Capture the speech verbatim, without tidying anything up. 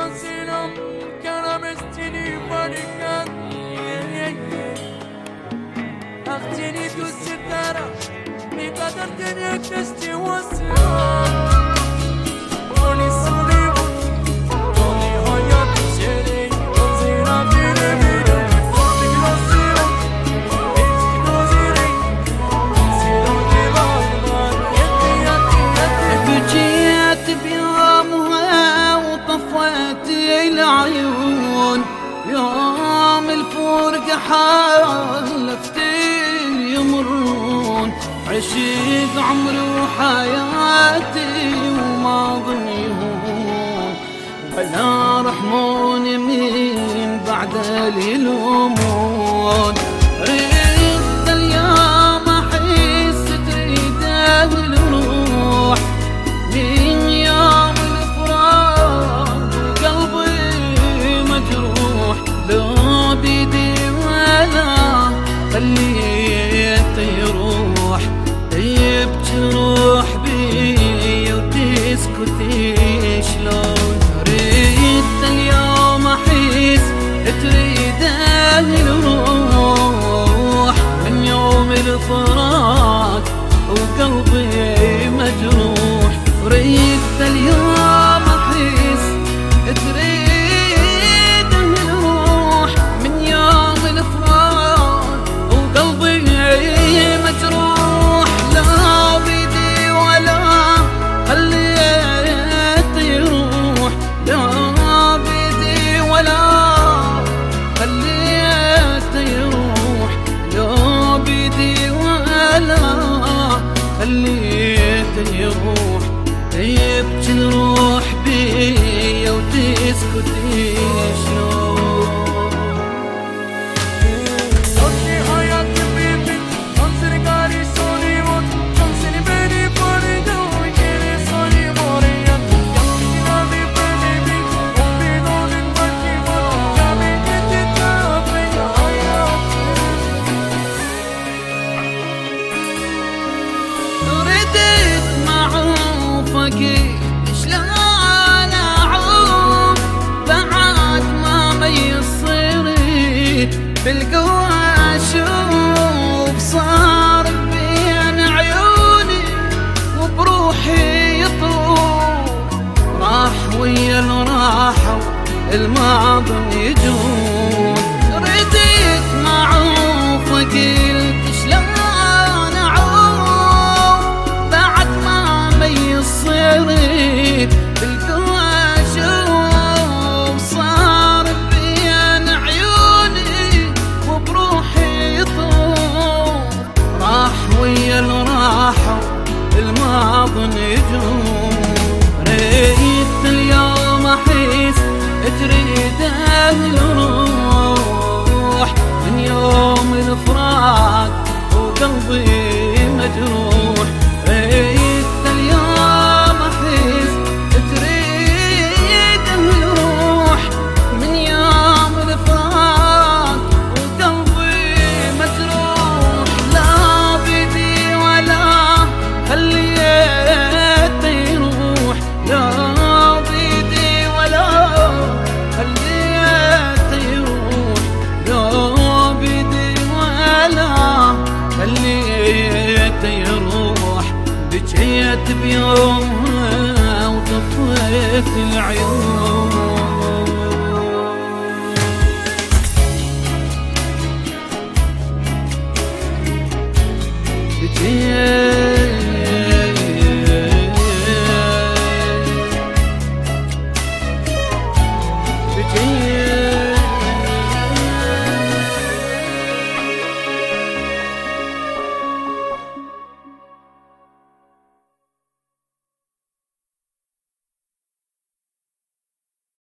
selam karamestini barikan Aktini tuzitara mi kadar denek testi wasıram Oni solivu Oni hayat seni Onzira bire bire Forti grosiro Ezi grosiri Silo devalman Yetti yetti yetti بجيت بيومها وطفيت العيون يوم الفرقة حالفت يمرون عشق عمري وحياتي وماضي هون ولا رحمون من بعد اليلومون ريت اليوم احس تريده الروح من يوم الفراق قلبي مجروح لو بيدي ولا خليته يروح طيب تروح بي وتسكتي شلون ريت اليوم احس تريده الروح من يوم الفراق وقلبي مجروح ريت اليوم احس تريد الروح من يوم الفراق وقلبي مجروح لا بيدي ولا خليته يروح لا بيدي ولا خليته يروح لا بيدي ولا خليته يروح طيب تروح بيا وتسكتي شلون Sotli hayatım bebek Ansır gari soni mot Ansır beni parida Uykere soni moriyan Yakina bir beni bir Obbin olun baki mot Kami keti tafeya ردت معوفك شلون اعوف بعد ما ميصيري بالقوة اشوف صار بين عيوني وبروحي يطوف راح ويا الراحة الماضي يجون رديت معوفك قلت شلون اعوف بعد ما ميصيري بالقوة اشوف صار بين عيوني وبروحي يطوف راح ويا الراحة الماضي نجوم ريت اليوم احس تريده الروح من يوم الفراق وقلبي مجروح ريت اليوم احس تريده الروح من يوم الفراق وقلبي مجروح لا بيدي ولا خليته يروح لا بيدي ولا خليته يروح لا بيدي ولا خليته يروح بجيت بيومها وطفيت العيون